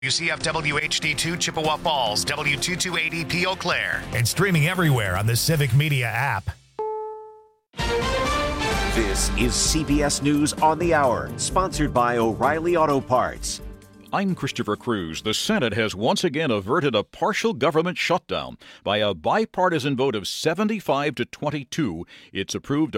UCF WHD2 Chippewa Falls, W2280P Eau Claire. And streaming everywhere on the Civic Media app. This is CBS News on the Hour, sponsored by O'Reilly Auto Parts. I'm Christopher Cruz. The Senate has once again averted a partial government shutdown. By a bipartisan vote of 75 to 22, it's approved a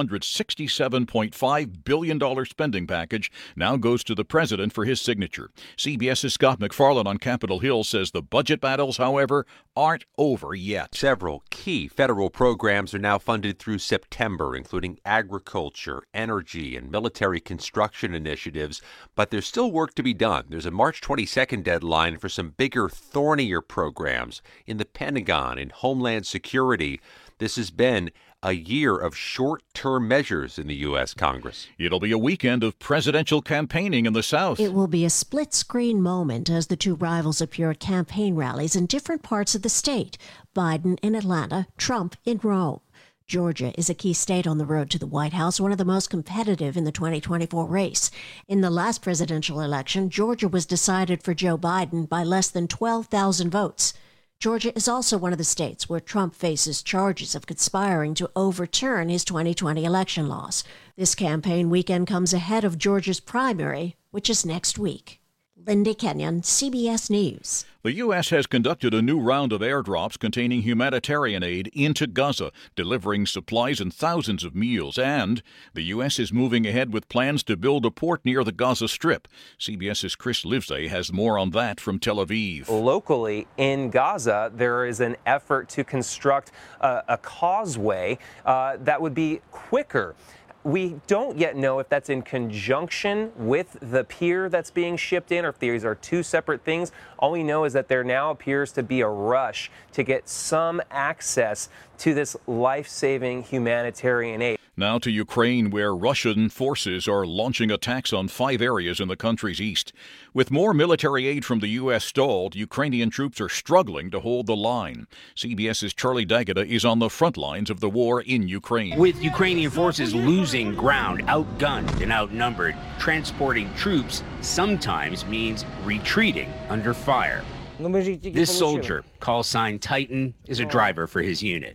$467.5 billion spending package now goes to the president for his signature. CBS's Scott McFarland on Capitol Hill says the budget battles, however, aren't over yet. Several key federal programs are now funded through September, including agriculture, energy, and military construction initiatives, but there's still work to be done. There's a March 22nd deadline for some bigger, thornier programs in the Pentagon and Homeland Security. This has been a year of short-term measures in the U.S. Congress. It'll be a weekend of presidential campaigning in the South. It will be a split-screen moment as the two rivals appear at campaign rallies in different parts of the state. Biden in Atlanta, Trump in Rome. Georgia is a key state on the road to the White House, one of the most competitive in the 2024 race. In the last presidential election, Georgia was decided for Joe Biden by less than 12,000 votes. Georgia is also one of the states where Trump faces charges of conspiring to overturn his 2020 election loss. This campaign weekend comes ahead of Georgia's primary, which is next week. Linda Kenyon, CBS News. The U.S. has conducted a new round of airdrops containing humanitarian aid into Gaza, delivering supplies and thousands of meals. And the U.S. is moving ahead with plans to build a port near the Gaza Strip. CBS's Chris Livesay has more on that from Tel Aviv. Locally in Gaza, there is an effort to construct a causeway that would be quicker. We don't yet know if that's in conjunction with the pier that's being shipped in or if these are two separate things. All we know is that there now appears to be a rush to get some access to this life-saving humanitarian aid. Now to Ukraine, where Russian forces are launching attacks on 5 areas in the country's east. With more military aid from the U.S. stalled, Ukrainian troops are struggling to hold the line. CBS's Charlie D'Agata is on the front lines of the war in Ukraine. With Ukrainian forces losing ground, outgunned and outnumbered, transporting troops sometimes means retreating under fire. This soldier, call sign Titan, is a driver for his unit.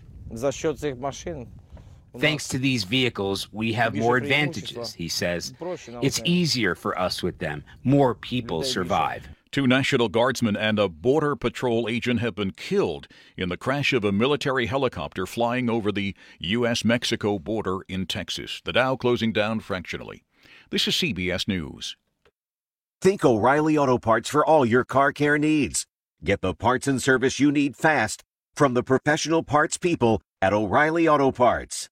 Thanks to these vehicles, we have more advantages, he says. It's easier for us with them. More people survive. 2 National Guardsmen and a Border Patrol agent have been killed in the crash of a military helicopter flying over the U.S.-Mexico border in Texas. The Dow closing down fractionally. This is CBS News. Think O'Reilly Auto Parts for all your car care needs. Get the parts and service you need fast from the professional parts people at O'Reilly Auto Parts.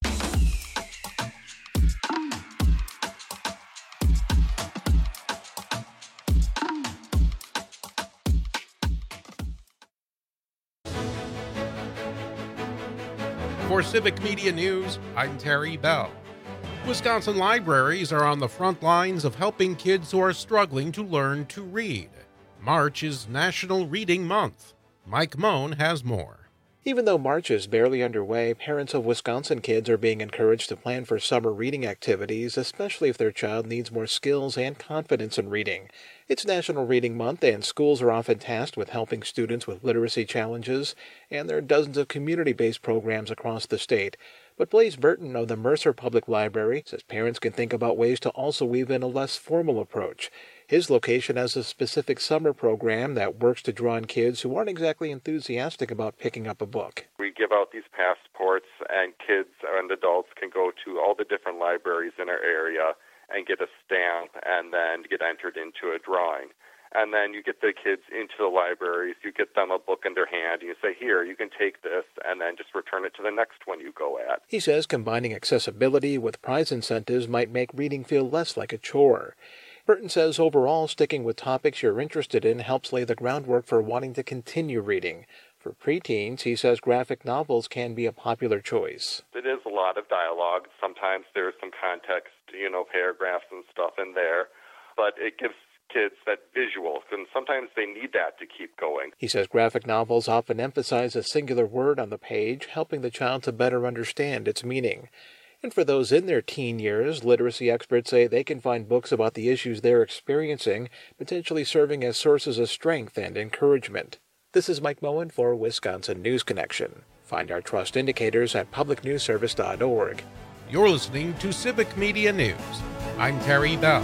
For Civic Media News, I'm Terry Bell. Wisconsin libraries are on the front lines of helping kids who are struggling to learn to read. March is National Reading Month. Mike Moan has more. Even though March is barely underway, parents of Wisconsin kids are being encouraged to plan for summer reading activities, especially if their child needs more skills and confidence in reading. It's National Reading Month, and schools are often tasked with helping students with literacy challenges, and there are dozens of community-based programs across the state. But Blaze Burton of the Mercer Public Library says parents can think about ways to also weave in a less formal approach. His location has a specific summer program that works to draw in kids who aren't exactly enthusiastic about picking up a book. We give out these passports, and kids and adults can go to all the different libraries in our area and get a stamp and then get entered into a drawing. And then you get the kids into the libraries, you get them a book in their hand, and you say, here, you can take this, and then just return it to the next one you go at. He says combining accessibility with prize incentives might make reading feel less like a chore. Burton says overall, sticking with topics you're interested in helps lay the groundwork for wanting to continue reading. For preteens, he says graphic novels can be a popular choice. It is a lot of dialogue. Sometimes there's some context, paragraphs and stuff in there, but it gives kids that visual, and sometimes they need that to keep going. He says graphic novels often emphasize a singular word on the page, helping the child to better understand its meaning. And for those in their teen years, literacy experts say they can find books about the issues they're experiencing, potentially serving as sources of strength and encouragement. This is Mike Moen for Wisconsin News Connection. Find our trust indicators at publicnewsservice.org. You're listening to Civic Media News. I'm Terry Bell.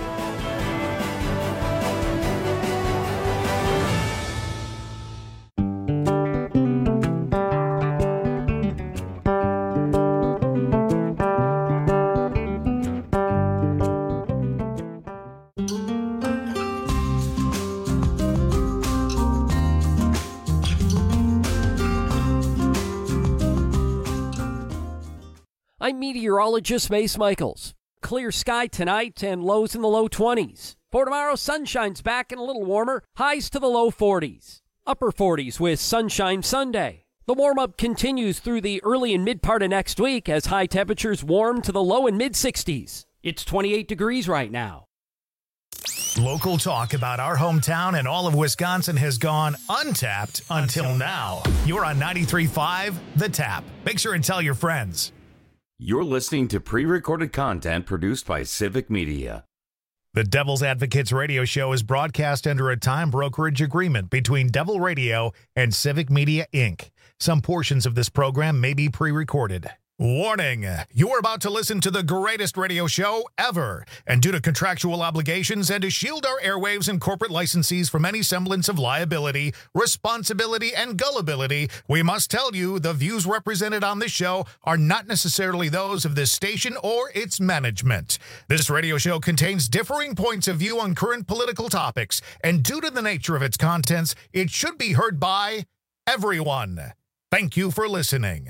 I'm meteorologist Mace Michaels. Clear sky tonight and lows in the low 20s. For tomorrow, sunshine's back and a little warmer, highs to the low 40s. Upper 40s with sunshine Sunday. The warm-up continues through the early and mid part of next week as high temperatures warm to the low and mid 60s. It's 28 degrees right now. Local talk about our hometown and all of Wisconsin has gone untapped until now. You're on 93.5 The Tap. Make sure and tell your friends. You're listening to pre-recorded content produced by Civic Media. The Devil's Advocates radio show is broadcast under a time brokerage agreement between Devil Radio and Civic Media, Inc. Some portions of this program may be pre-recorded. Warning! You're about to listen to the greatest radio show ever, and due to contractual obligations and to shield our airwaves and corporate licensees from any semblance of liability, responsibility, and gullibility, we must tell you the views represented on this show are not necessarily those of this station or its management. This radio show contains differing points of view on current political topics, and due to the nature of its contents, it should be heard by everyone. Thank you for listening.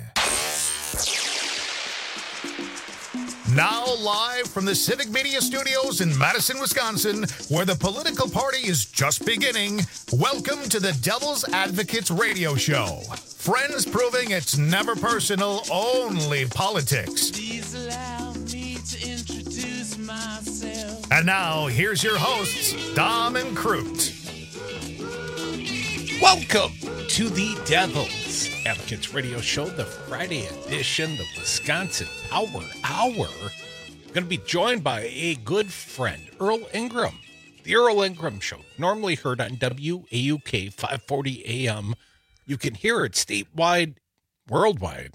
Now live from the Civic Media Studios in Madison, Wisconsin, where the political party is just beginning, welcome to the Devil's Advocates radio show. Friends proving it's never personal, only politics. Please allow me to introduce myself. And now, here's your hosts, Dom and Crute. Welcome to the Devil's Advocates radio show, the Friday edition, the Wisconsin Power Hour. We're going to be joined by a good friend, Earl Ingram. The Earl Ingram Show, normally heard on WAUK 540 AM. You can hear it statewide, worldwide,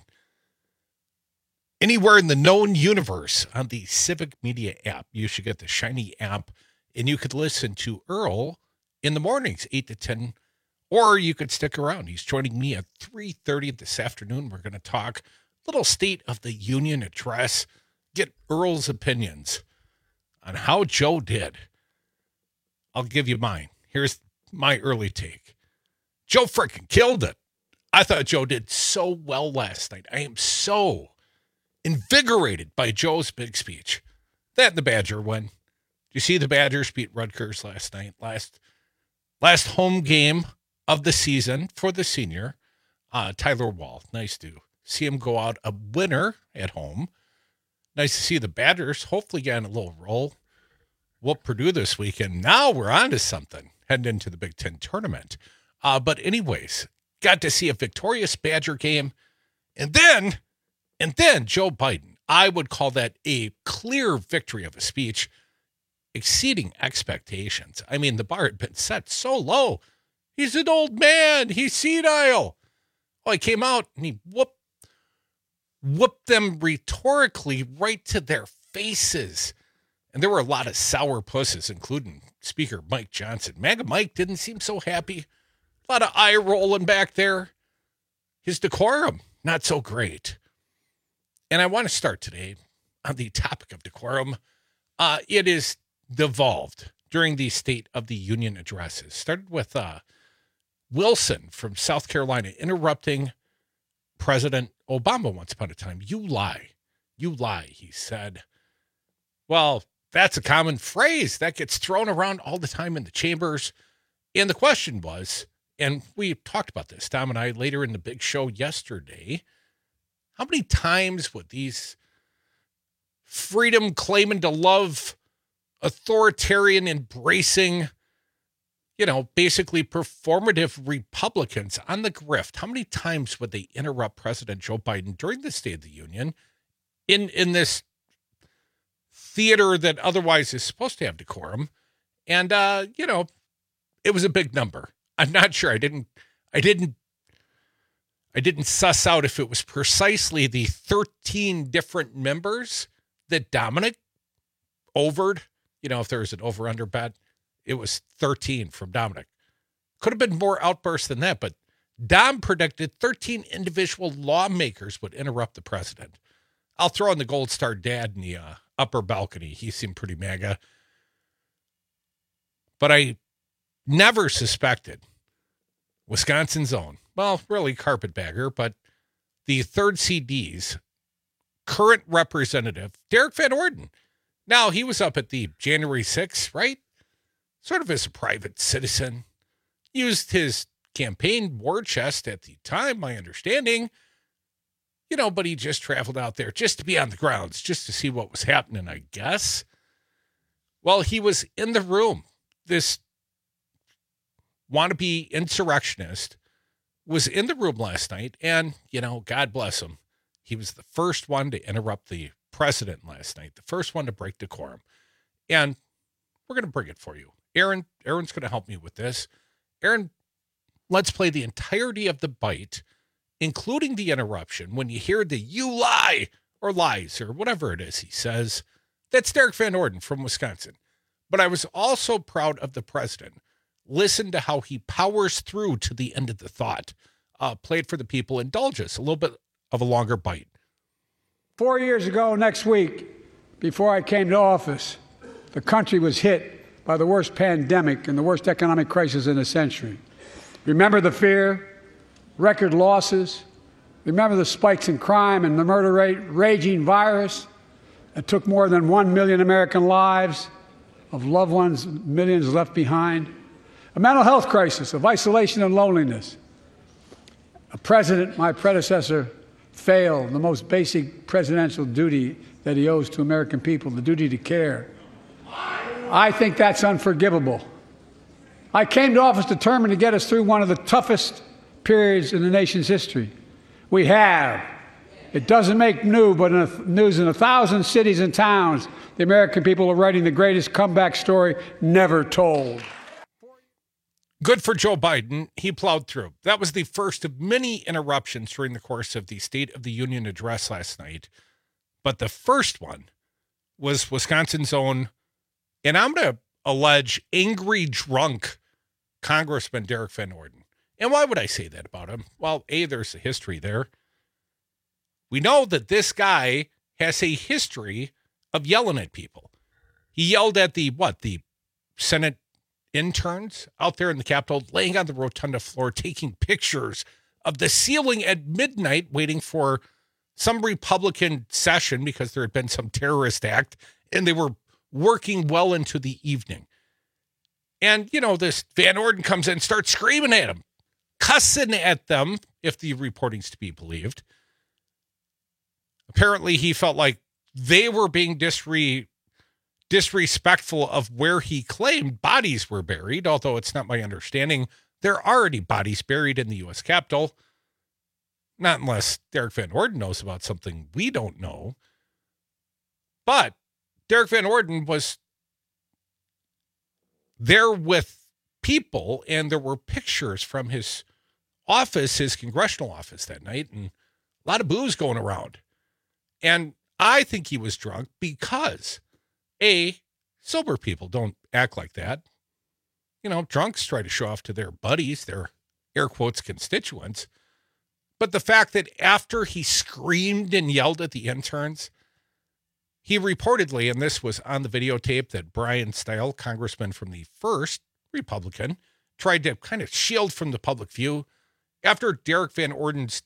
anywhere in the known universe on the Civic Media app. You should get the shiny app, and you could listen to Earl in the mornings, 8 to 10. Or you could stick around. He's joining me at 3:30 this afternoon. We're going to talk a little State of the Union address, get Earl's opinions on how Joe did. I'll give you mine. Here's my early take. Joe freaking killed it. I thought Joe did so well last night. I am so invigorated by Joe's big speech. That and the Badger win. Did you see the Badgers beat Rutgers last night? Last home game of the season for the senior, Tyler Wall. Nice to see him go out a winner at home. Nice to see the Badgers hopefully getting a little roll. Whoop Purdue this weekend. Now we're on to something heading into the Big Ten tournament. But anyways, got to see a victorious Badger game. And then Joe Biden. I would call that a clear victory of a speech, exceeding expectations. I mean, the bar had been set so low. He's an old man. He's senile. Oh, he came out and he whooped them rhetorically right to their faces. And there were a lot of sour pusses, including Speaker Mike Johnson. MAGA Mike didn't seem so happy. A lot of eye rolling back there. His decorum, not so great. And I want to start today on the topic of decorum. It is devolved during the State of the Union addresses. Started with Wilson from South Carolina interrupting President Obama once upon a time. You lie, he said. Well, that's a common phrase that gets thrown around all the time in the chambers. And the question was, and we talked about this, Tom and I, later in the big show yesterday, how many times would these freedom claiming to love, authoritarian embracing, basically performative Republicans on the grift, how many times would they interrupt President Joe Biden during the State of the Union in this theater that otherwise is supposed to have decorum. And, it was a big number. I'm not sure. I didn't suss out if it was precisely the 13 different members that Dominic overed. If there was an over-under bet, it was 13 from Dominic. Could have been more outbursts than that, but Dom predicted 13 individual lawmakers would interrupt the president. I'll throw in the Gold Star dad in the upper balcony. He seemed pretty mega. But I never suspected Wisconsin's own, well, really carpetbagger, but the 3rd CD's current representative, Derek Van Orden. Now, he was up at the January 6th, right? Sort of as a private citizen. Used his campaign war chest at the time, my understanding. But he just traveled out there just to be on the grounds, just to see what was happening, I guess. Well, he was in the room. This wannabe insurrectionist was in the room last night, and, God bless him. He was the first one to interrupt the president last night, the first one to break decorum. And we're going to bring it for you. Aaron's going to help me with this. Aaron, let's play the entirety of the bite, including the interruption. When you hear the "you lie" or "lies" or whatever it is he says, that's Derek Van Orden from Wisconsin. But I was also proud of the president. Listen to how he powers through to the end of the thought. Play it for the people. Indulge us. A little bit of a longer bite. 4 years ago next week, before I came to office, the country was hit by the worst pandemic and the worst economic crisis in a century. Remember the fear, record losses. Remember the spikes in crime and the murder rate, raging virus that took more than 1 million American lives, of loved ones, millions left behind. A mental health crisis of isolation and loneliness. A president, my predecessor, failed the most basic presidential duty that he owes to American people, the duty to care. I think that's unforgivable. I came to office determined to get us through one of the toughest periods in the nation's history. We have. It doesn't make news in 1,000 cities and towns. The American people are writing the greatest comeback story never told. Good for Joe Biden. He plowed through. That was the first of many interruptions during the course of the State of the Union address last night. But the first one was Wisconsin's own, and I'm going to allege, angry, drunk Congressman Derek Van Orden. And why would I say that about him? Well, A, there's a history there. We know that this guy has a history of yelling at people. He yelled at the Senate interns out there in the Capitol, laying on the rotunda floor, taking pictures of the ceiling at midnight, waiting for some Republican session because there had been some terrorist act, and they were working well into the evening. And, this Van Orden comes in and starts screaming at him, cussing at them, if the reporting's to be believed. Apparently, he felt like they were being disrespectful of where he claimed bodies were buried, although it's not my understanding there are already bodies buried in the U.S. Capitol. Not unless Derek Van Orden knows about something we don't know. But Derek Van Orden was there with people, and there were pictures from his office, his congressional office that night, and a lot of booze going around. And I think he was drunk because, A, sober people don't act like that. Drunks try to show off to their buddies, their air quotes constituents. But the fact that after he screamed and yelled at the interns, he reportedly, and this was on the videotape that Brian Stile, congressman from the 1st Republican, tried to kind of shield from the public view after Derek Van Orden's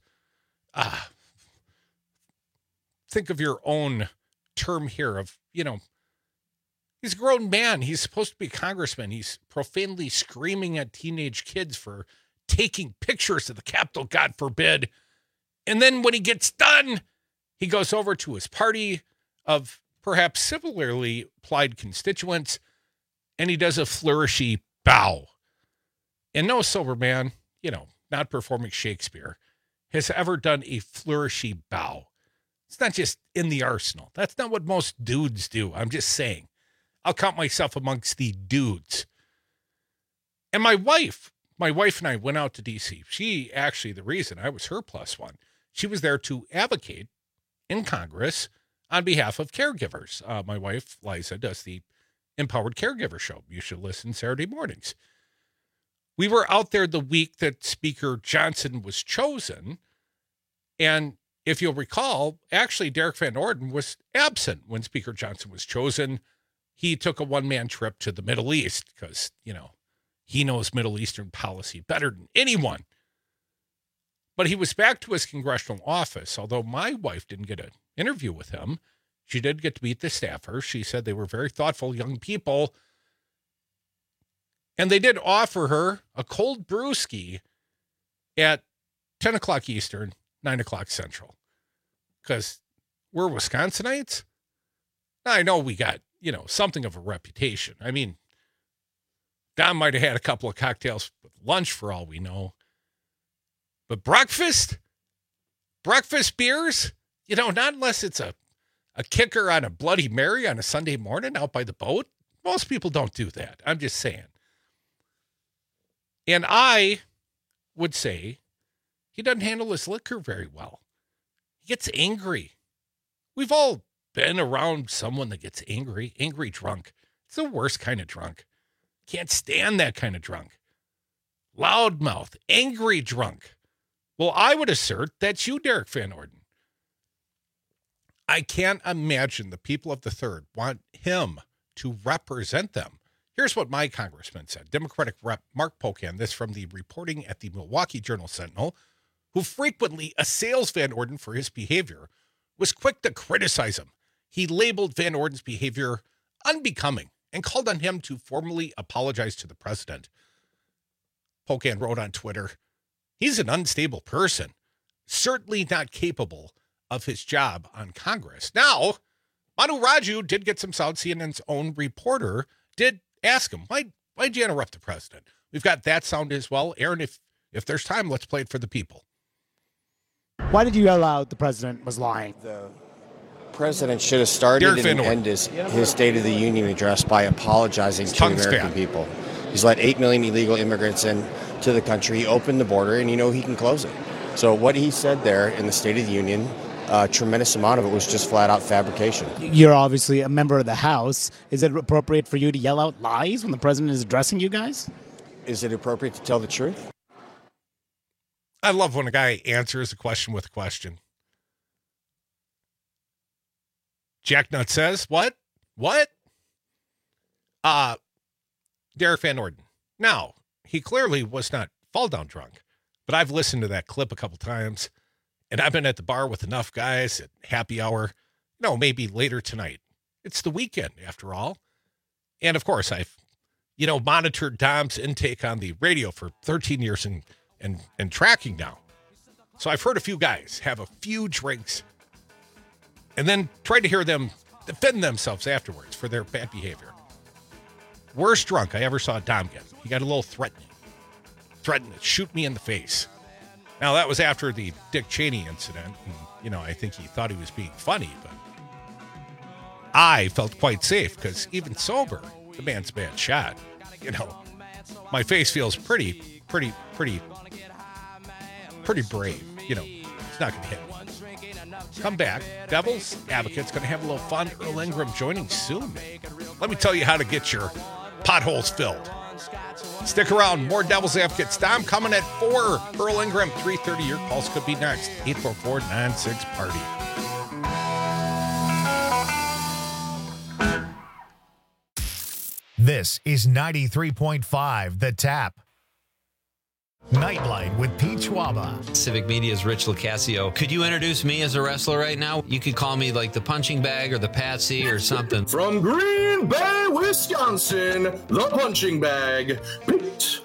think of your own term here of, he's a grown man. He's supposed to be a congressman. He's profanely screaming at teenage kids for taking pictures of the Capitol, God forbid. And then when he gets done, he goes over to his party of perhaps similarly plied constituents, and he does a flourishy bow. And no sober man, not performing Shakespeare, has ever done a flourishy bow. It's not just in the arsenal. That's not what most dudes do. I'm just saying. I'll count myself amongst the dudes. And my wife and I went out to D.C. She actually, the reason I was her plus one, she was there to advocate in Congress on behalf of caregivers. My wife, Liza, does the Empowered Caregiver Show. You should listen Saturday mornings. We were out there the week that Speaker Johnson was chosen. And if you'll recall, actually, Derek Van Orden was absent when Speaker Johnson was chosen. He took a one-man trip to the Middle East because, he knows Middle Eastern policy better than anyone. But he was back to his congressional office, although my wife didn't get an interview with him. She did get to meet the staffers. She said they were very thoughtful young people. And they did offer her a cold brewski at 10 o'clock Eastern, 9 o'clock Central. Because we're Wisconsinites. I know we got, something of a reputation. I mean, Don might have had a couple of cocktails with lunch for all we know. But breakfast beers, not unless it's a kicker on a Bloody Mary on a Sunday morning out by the boat. Most people don't do that. I'm just saying. And I would say he doesn't handle his liquor very well. He gets angry. We've all been around someone that gets angry drunk. It's the worst kind of drunk. Can't stand that kind of drunk. Loudmouth, angry drunk. Well, I would assert that's you, Derek Van Orden. I can't imagine the people of the third want him to represent them. Here's what my congressman said. Democratic Rep. Mark Pocan, this from the reporting at the Milwaukee Journal-Sentinel, who frequently assails Van Orden for his behavior, was quick to criticize him. He labeled Van Orden's behavior unbecoming and called on him to formally apologize to the president. Pocan wrote on Twitter, he's an unstable person, certainly not capable of his job on Congress. Now, Manu Raju did get some sound. CNN's own reporter did ask him, why'd you interrupt the president? We've got that sound as well. Aaron, if there's time, let's play it for the people. Why did you yell out the president was lying? The president should have started and ended his State of the Union address by apologizing to American people. He's let 8 million illegal immigrants in to the country. He opened the border, and he can close it. So what he said there in the State of the Union, a tremendous amount of it was just flat-out fabrication. You're obviously a member of the House. Is it appropriate for you to yell out lies when the president is addressing you guys? Is it appropriate to tell the truth? I love when a guy answers a question with a question. Jacknut says, what? Derek Van Orden. Now, he clearly was not fall-down drunk, but I've listened to that clip a couple times, and I've been at the bar with enough guys at happy hour, maybe later tonight. It's the weekend, after all. And, of course, I've, monitored Dom's intake on the radio for 13 years and tracking now. So I've heard a few guys have a few drinks and then try to hear them defend themselves afterwards for their bad behavior. Worst drunk I ever saw Dom get. He got a little threatening. Threatened to shoot me in the face. Now, that was after the Dick Cheney incident. And, I think he thought he was being funny, but I felt quite safe because even sober, the man's a bad shot. My face feels pretty brave. It's not going to hit me. Come back. Devil's Advocate's going to have a little fun. Earl Ingram joining soon. Let me tell you how to get your potholes filled. Stick around. More Devil's Advocates. Dom coming at 4. Earl Ingram, 3:30. Your calls could be next. 844-96-PARTY. This is 93.5 The Tap. Nightlight with Pete Schwaba. Civic Media's Rich Lucasio. Could you introduce me as a wrestler right now? You could call me like the punching bag or the patsy or something. From Green Bay, Wisconsin, the punching bag, Pete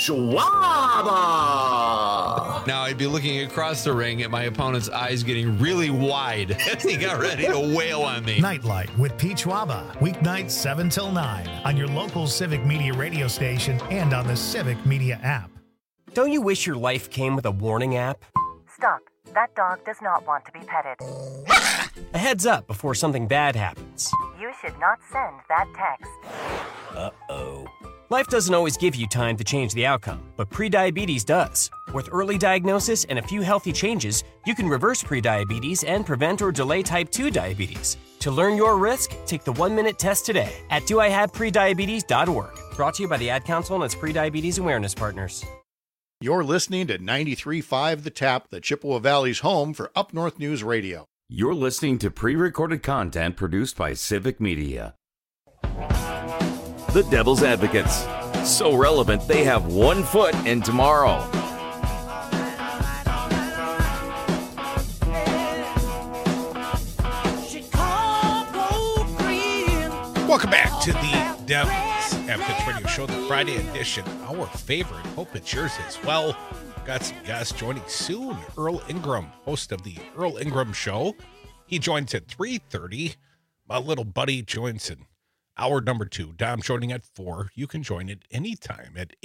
Schwaba. Now I'd be looking across the ring at my opponent's eyes getting really wide as he got ready to wail on me. Nightlight with Pete Schwaba. Weeknights 7 till 9 on your local Civic Media radio station and on the Civic Media app. Don't you wish your life came with a warning app? Stop. That dog does not want to be petted. A heads up before something bad happens. You should not send that text. Uh-oh. Life doesn't always give you time to change the outcome, but prediabetes does. With early diagnosis and a few healthy changes, you can reverse prediabetes and prevent or delay type 2 diabetes. To learn your risk, take the 1-minute test today at doihaveprediabetes.org. Brought to you by the Ad Council and its prediabetes awareness partners. You're listening to 93.5 The Tap, the Chippewa Valley's home for Up North News Radio. You're listening to pre-recorded content produced by Civic Media. The Devil's Advocates. So relevant, they have one foot in tomorrow. Welcome back to the Devil's Advocates Radio Show, the Friday edition. Our favorite. Hope it's yours as well. Got some guests joining soon. Earl Ingram, host of the Earl Ingram Show. He joins at 3:30. My little buddy joins in hour number 2. Dom joining at 4. You can join at any time at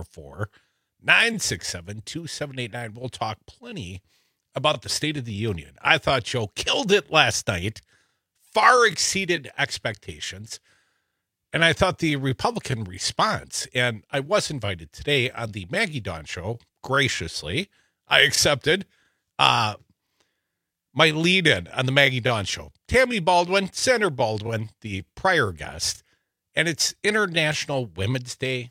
844-967-2789. We'll talk plenty about the State of the Union. I thought Joe killed it last night. Far exceeded expectations. And I thought the Republican response, and I was invited today on the Maggie Dawn Show, graciously, I accepted my lead-in on the Maggie Dawn Show. Tammy Baldwin, Senator Baldwin, the prior guest, and it's International Women's Day.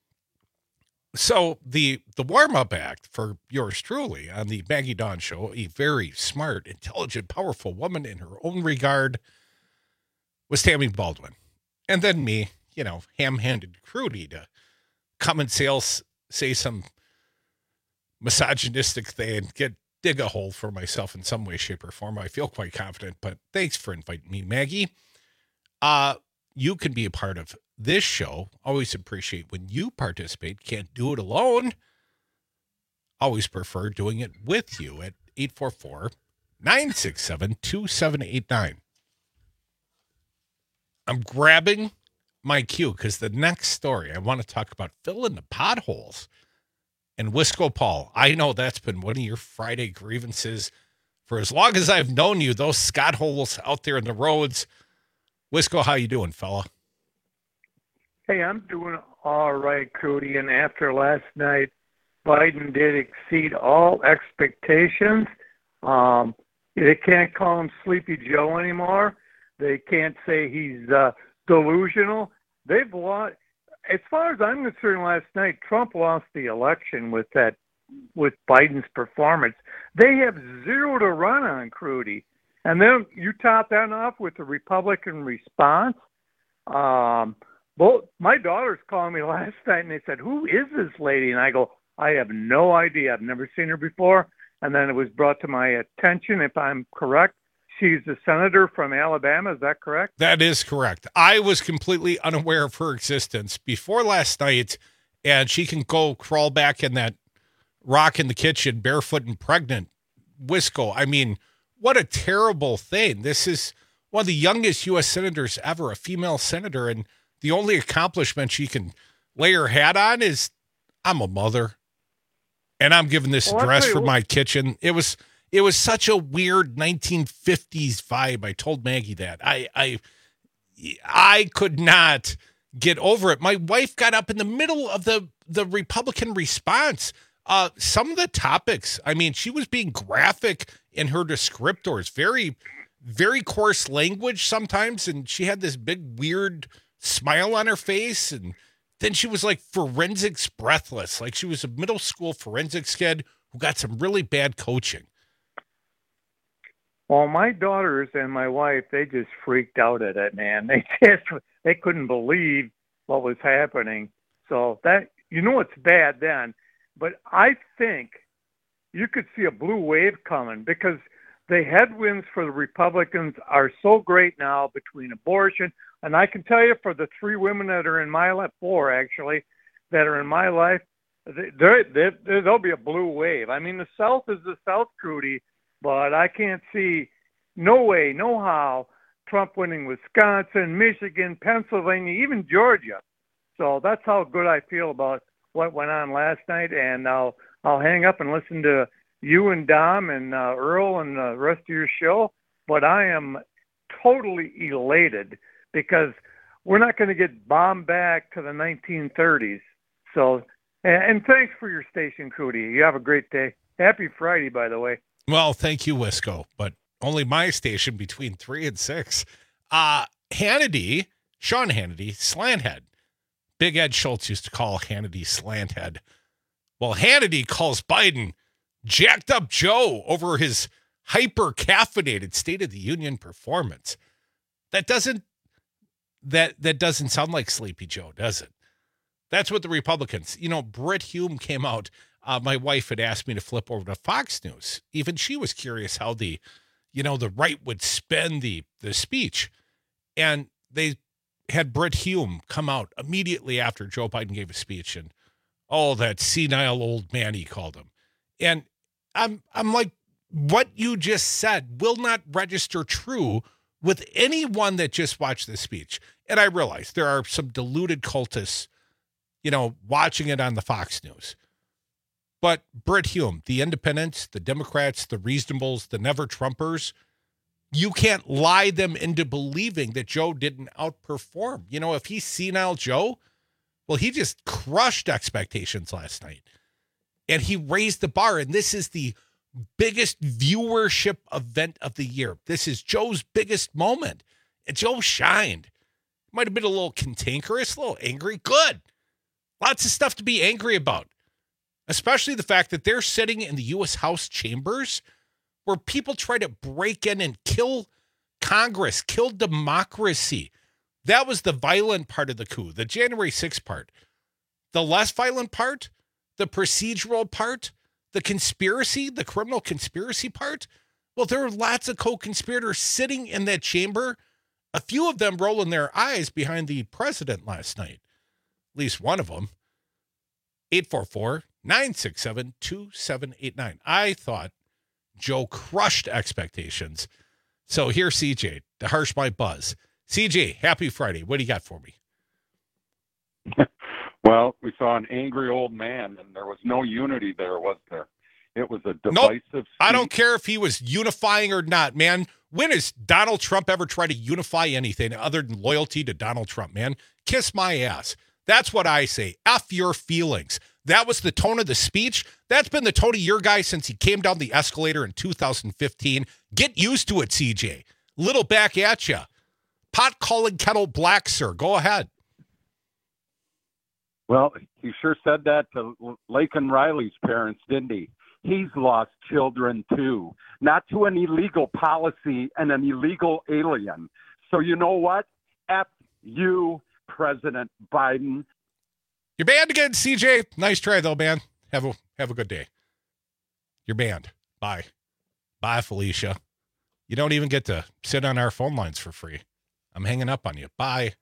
So the warm-up act for yours truly on the Maggie Dawn Show, a very smart, intelligent, powerful woman in her own regard, was Tammy Baldwin. And then me, ham-handed Crudy to come and say some misogynistic thing and dig a hole for myself in some way, shape, or form. I feel quite confident, but thanks for inviting me, Maggie. You can be a part of this show. Always appreciate when you participate. Can't do it alone. Always prefer doing it with you at 844-967-2789. I'm grabbing my cue because the next story I want to talk about filling the potholes. And Wisco Paul, I know that's been one of your Friday grievances for as long as I've known you, those Scott holes out there in the roads. Wisco, how you doing, fella? Hey, I'm doing all right, Cody. And after last night, Biden did exceed all expectations. They can't call him Sleepy Joe anymore. They can't say he's delusional. They've lost. As far as I'm concerned, last night, Trump lost the election with Biden's performance. They have 0 to run on, Crudy. And then you top that off with the Republican response. Both my daughters called me last night, and they said, "Who is this lady?" And I go, "I have no idea. I've never seen her before." And then it was brought to my attention, if I'm correct, she's the senator from Alabama. Is that correct? That is correct. I was completely unaware of her existence before last night, and she can go crawl back in that rock in the kitchen, barefoot and pregnant. Wisco, I mean, what a terrible thing. This is one of the youngest U.S. senators ever, a female senator, and the only accomplishment she can lay her hat on is, I'm a mother, and I'm giving this dress for my kitchen. It was such a weird 1950s vibe. I told Maggie that. I could not get over it. My wife got up in the middle of the Republican response. Some of the topics, I mean, she was being graphic in her descriptors, very, very coarse language sometimes, and she had this big, weird smile on her face, and then she was like forensics breathless, like she was a middle school forensics kid who got some really bad coaching. Well, my daughters and my wife, they just freaked out at it, man. They couldn't believe what was happening. So that, it's bad then. But I think you could see a blue wave coming because the headwinds for the Republicans are so great now between abortion. And I can tell you for the 3 women that are in my life, 4 actually, that are in my life, there'll be a blue wave. I mean, the South is the South, Crudy, but I can't see no way, no how Trump winning Wisconsin, Michigan, Pennsylvania, even Georgia. So that's how good I feel about what went on last night. And I'll hang up and listen to you and Dom and Earl and the rest of your show, but I am totally elated because we're not going to get bombed back to the 1930s. So, and thanks for your station, Cootie. You have a great day. Happy Friday, by the way. Well, thank you, Wisco, but only my station between 3 and 6. Hannity, Sean Hannity, Slanthead. Big Ed Schultz used to call Hannity Slanthead. Well, Hannity calls Biden jacked up Joe over his hyper-caffeinated State of the Union performance. That doesn't sound like Sleepy Joe, does it? That's what the Republicans, Brit Hume came out. My wife had asked me to flip over to Fox News. Even she was curious how the right would spend the speech. And they had Brit Hume come out immediately after Joe Biden gave a speech, and that senile old man, he called him. And I'm like, what you just said will not register true with anyone that just watched this speech. And I realize there are some deluded cultists, watching it on the Fox News. But Brit Hume, the independents, the Democrats, the reasonables, the never Trumpers, you can't lie them into believing that Joe didn't outperform. If he's senile Joe, well, he just crushed expectations last night. And he raised the bar. And this is the biggest viewership event of the year. This is Joe's biggest moment. And Joe shined. Might have been a little cantankerous, a little angry. Good. Lots of stuff to be angry about. Especially the fact that they're sitting in the U.S. House chambers where people try to break in and kill Congress, kill democracy. That was the violent part of the coup, the January 6th part. The less violent part, the procedural part, the conspiracy, the criminal conspiracy part. Well, there are lots of co-conspirators sitting in that chamber, a few of them rolling their eyes behind the president last night. At least one of them. 844-967-2789. I thought Joe crushed expectations. So here's CJ to harsh my buzz. CJ, happy Friday. What do you got for me? Well, we saw an angry old man, and there was no unity there, was there? It was a divisive speech. I don't care if he was unifying or not, man. When has Donald Trump ever tried to unify anything other than loyalty to Donald Trump, man? Kiss my ass. That's what I say. F your feelings. That was the tone of the speech. That's been the tone of your guy since he came down the escalator in 2015. Get used to it, CJ. Little back at you. Pot calling kettle black, sir. Go ahead. Well, he sure said that to Laken Riley's parents, didn't he? He's lost children, too. Not to an illegal policy and an illegal alien. So you know what? F you, President Biden. You're banned again, CJ. Nice try, though, man. Have a good day. You're banned. Bye. Bye, Felicia. You don't even get to sit on our phone lines for free. I'm hanging up on you. Bye.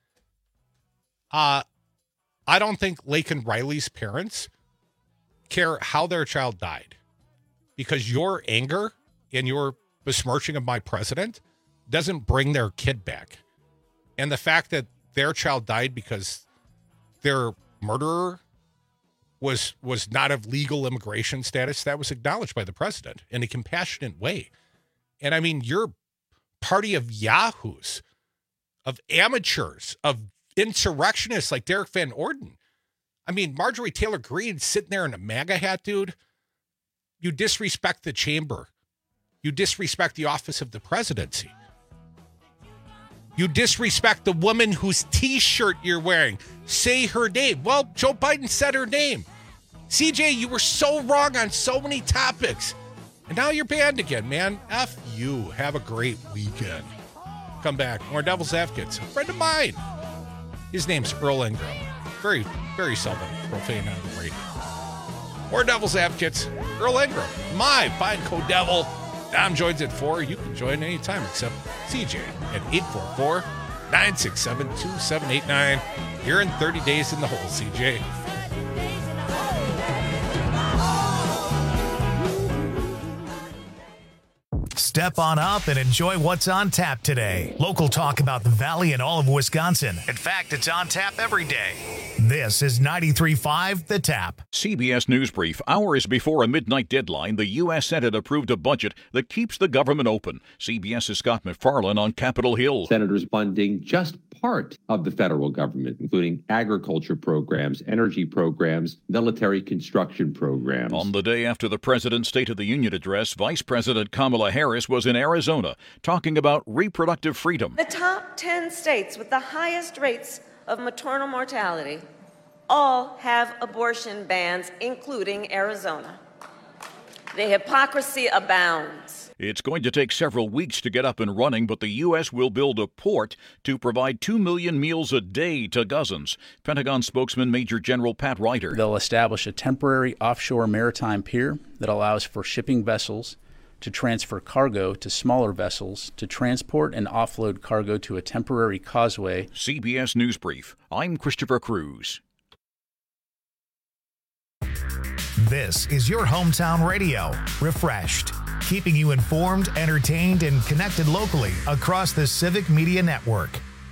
I don't think Laken Riley's parents care how their child died, because your anger and your besmirching of my president doesn't bring their kid back. And the fact that their child died because their murderer was not of legal immigration status, that was acknowledged by the president in a compassionate way. And I mean, you're party of yahoos, of amateurs, of insurrectionists like Derek Van Orden. I mean, Marjorie Taylor Greene sitting there in a MAGA hat, dude. You disrespect the chamber. You disrespect the office of the presidency. You disrespect the woman whose T-shirt you're wearing. Say her name. Well, Joe Biden said her name. CJ, you were so wrong on so many topics. And now you're banned again, man. F you. Have a great weekend. Come back. More Devil's Advocates. A friend of mine. His name's Earl Ingram. Very, very seldom profane on the radio. More Devil's Advocates. Earl Ingram. My fine co-devil. Dom joins at 4. You can join anytime except CJ at 844-967-2789. You're in 30 days in the hole, CJ. Step on up and enjoy what's on tap today. Local talk about the Valley and all of Wisconsin. In fact, it's on tap every day. This is 93.5 The Tap. CBS News Brief. Hours before a midnight deadline, the U.S. Senate approved a budget that keeps the government open. CBS's Scott McFarlane on Capitol Hill. Senators funding just part of the federal government, including agriculture programs, energy programs, military construction programs. On the day after the president's State of the Union address, Vice President Kamala Harris was in Arizona talking about reproductive freedom. The top 10 states with the highest rates of maternal mortality all have abortion bans, including Arizona. The hypocrisy abounds. It's going to take several weeks to get up and running, but the U.S. will build a port to provide 2 million meals a day to Gazans. Pentagon spokesman Major General Pat Ryder. They'll establish a temporary offshore maritime pier that allows for shipping vessels to transfer cargo to smaller vessels, to transport and offload cargo to a temporary causeway. CBS News Brief. I'm Christopher Cruz. This is your hometown radio, Refreshed, keeping you informed, entertained, and connected locally across the Civic Media Network.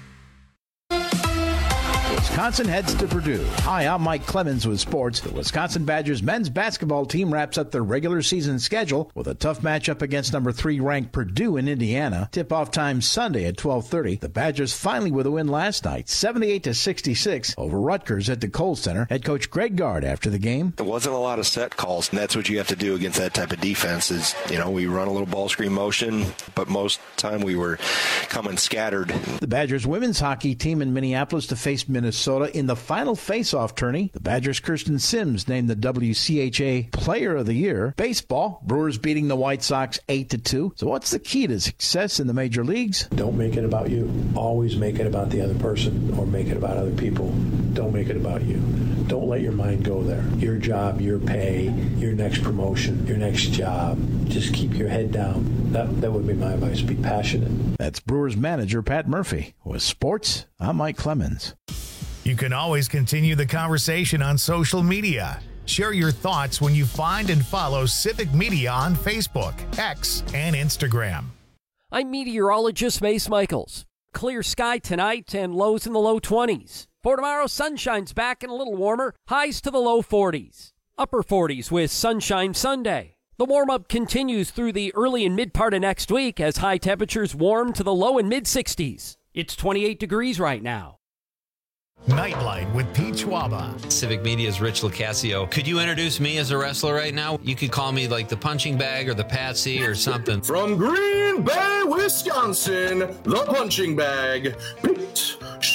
Wisconsin heads to Purdue. Hi, I'm Mike Clemens with sports. The Wisconsin Badgers men's basketball team wraps up their regular season schedule with a tough matchup against number 3 ranked Purdue in Indiana. Tip-off time Sunday at 12:30. The Badgers finally with a win last night, 78-66 over Rutgers at the Kohl Center. Head coach Greg Gard after the game. There wasn't a lot of set calls, and that's what you have to do against that type of defense is, we run a little ball screen motion, but most time we were coming scattered. The Badgers women's hockey team in Minneapolis to face Minnesota in the final face-off tourney. The Badgers' Kirsten Sims named the WCHA Player of the Year. Baseball, Brewers beating the White Sox 8-2. So what's the key to success in the major leagues? Don't make it about you. Always make it about the other person or make it about other people. Don't make it about you. Don't let your mind go there. Your job, your pay, your next promotion, your next job. Just keep your head down. That would be my advice. Be passionate. That's Brewers manager Pat Murphy. With sports, I'm Mike Clemens. You can always continue the conversation on social media. Share your thoughts when you find and follow Civic Media on Facebook, X, and Instagram. I'm meteorologist Mace Michaels. Clear sky tonight and lows in the low 20s. For tomorrow, sunshine's back and a little warmer, highs to the low 40s. Upper 40s with sunshine Sunday. The warm-up continues through the early and mid part of next week as high temperatures warm to the low and mid-60s. It's 28 degrees right now. Nightlight with Pete Schwaba. Civic Media's Rich Lucasio. Could you introduce me as a wrestler right now? You could call me like the punching bag or the patsy or something. From Green Bay, Wisconsin, the punching bag, Pete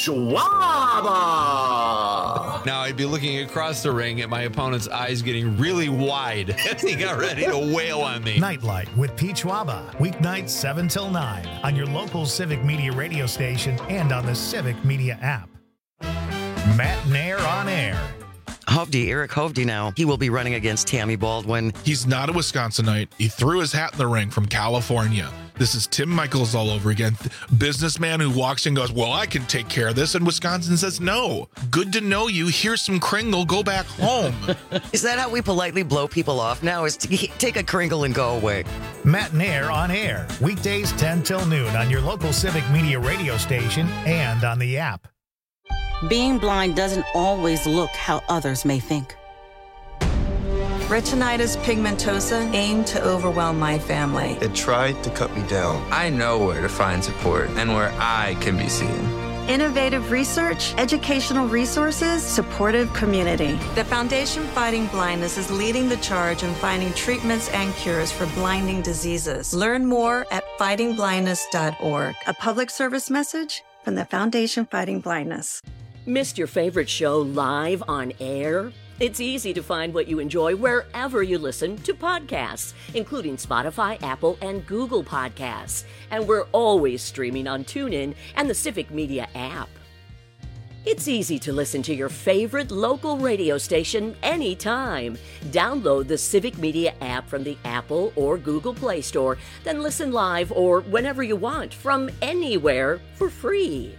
Schwaba. Now I'd be looking across the ring at my opponent's eyes getting really wide as he got ready to wail on me. Nightlight with Pete Schwaba. Weeknights 7 till 9 on your local Civic Media radio station and on the Civic Media app. Matt Nair on air. Hovde, Eric Hovde now. He will be running against Tammy Baldwin. He's not a Wisconsinite. He threw his hat in the ring from California. This is Tim Michaels all over again. Businessman who walks in and goes, well, I can take care of this. And Wisconsin says, no. Good to know you. Here's some Kringle. Go back home. Is that how we politely blow people off now? Is to take a Kringle and go away? Matt Nair on air. Weekdays 10 till noon on your local Civic Media radio station and on the app. Being blind doesn't always look how others may think. Retinitis pigmentosa aimed to overwhelm my family. It tried to cut me down. I know where to find support and where I can be seen. Innovative research, educational resources, supportive community. The Foundation Fighting Blindness is leading the charge in finding treatments and cures for blinding diseases. Learn more at fightingblindness.org. A public service message from the Foundation Fighting Blindness. Missed your favorite show live on air? It's easy to find what you enjoy wherever you listen to podcasts, including Spotify, Apple, and Google Podcasts. And we're always streaming on TuneIn and the Civic Media app. It's easy to listen to your favorite local radio station anytime. Download the Civic Media app from the Apple or Google Play Store, then listen live or whenever you want from anywhere for free.